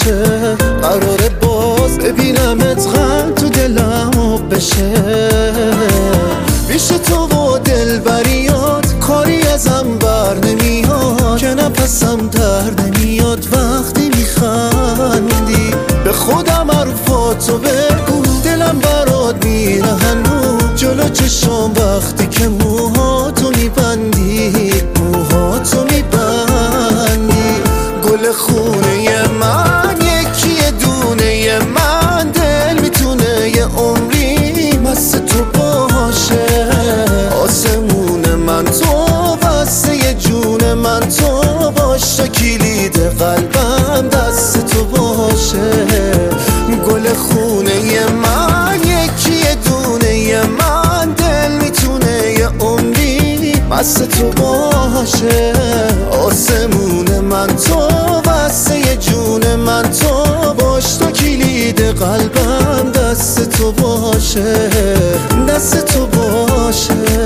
باشه، قراره باز ببینمت غم تو دلم بشه. پیش تو و دلبریات کاری ازم بر نمیاد، که نفسم در نمیاد وقتی میخندی. به خودم حرفاتو بگو، دلم برات میره هنوز جلو چشم وقتی که موهاتو میبندی، موهاتو میبندی. گل خونه من یکی دونه من، دل میتونه یه عمری مست تو باشه. آسمون من تو، بسته جون من تو باش، تا کلید قلبم دست تو باشه. گل خونه من یکی دونه من، دل میتونه یه عمری مست تو باشه. آسمون من تو، بسته جون من تو باش، تا کلید قلبم دست تو باشه، دست تو باشه.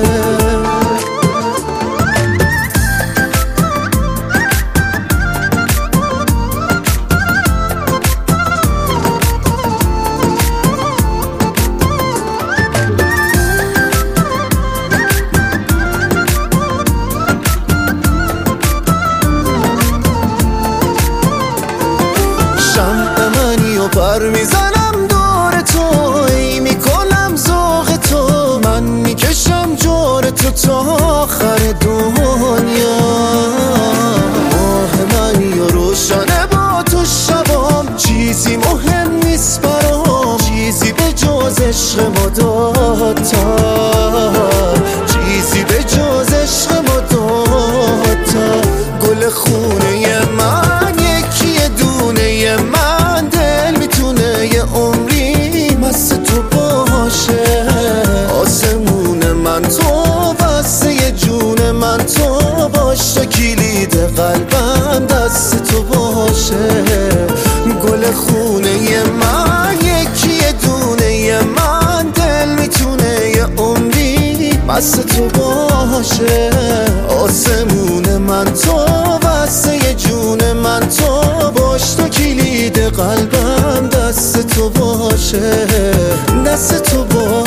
شمع منی و پر میزنم دور تو، ای میکنم ذوق تو، من میکشم جور تو تا آخر دنیا. ماه منی و روشنه با تو شبام، چیزی مهم نیست برام، چیزی به جز عشق ما دوتا، چیزی به جز عشق ما دوتا. گل خونه من یکی دونه من، دل میتونه یه عمری مست تو باشه. آسمون من تو، بسته جون من تو باش، تا کلید قلبم دست تو باشه. گل خونه من یکی دونه من، دل میتونه یه عمری مست تو باشه. آسمون من تو، بسته جون من تو باش، تا کلید قلبم دست تو باشه، دست تو باشه.